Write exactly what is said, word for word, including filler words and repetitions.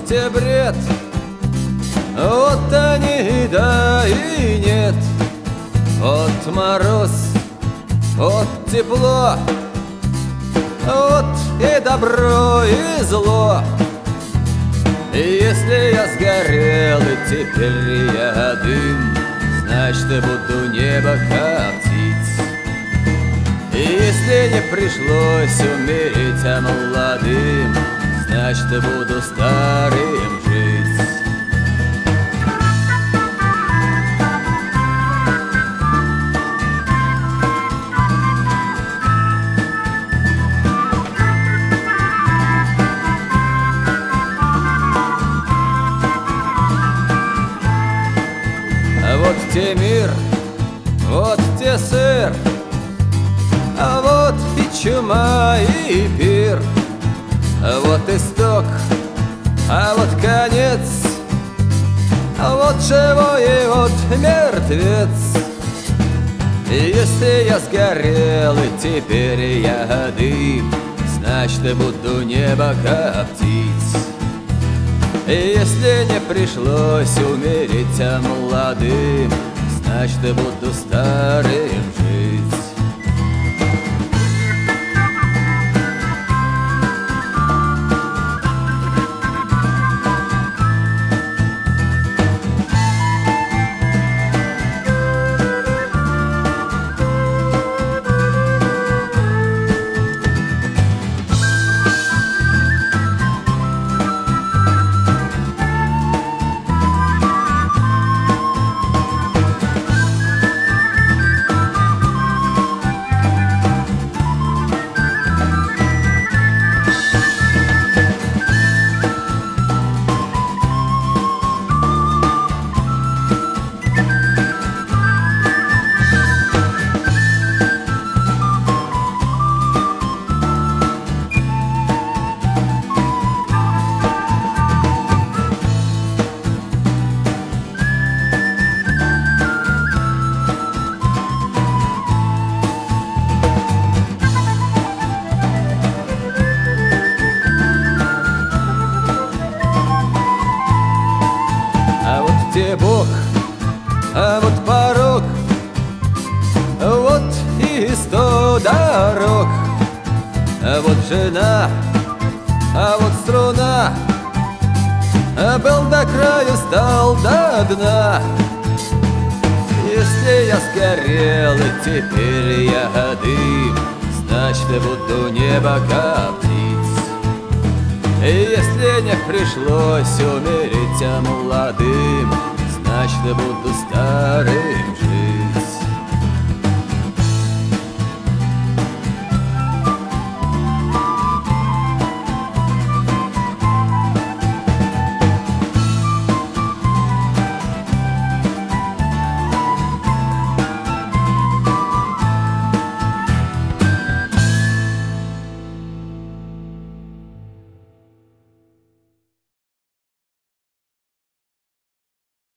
те бред, вот они да и нет. Вот мороз, вот тепло, вот и добро, и зло. И если я сгорел, и теперь я дым, значит, буду небо коптить. И если не пришлось умереть, а молодым, значит, буду старым жить. Вот те мир, вот те сыр, а вот и чума, и пир. Вот исток, а вот конец, а вот живой, и вот мертвец. И если я сгорел, и теперь я дым, значит, буду небо коптить. И если не пришлось умереть, а молодым, значит, буду старым жить. Где Бог, а вот порог, вот и сто дорог. А вот жена, а вот струна, был до краю, стал до дна. Если я сгорел, и теперь я дым, значит, буду небо коптить. И если не пришлось умереть, а молодым, значит, буду старым жить.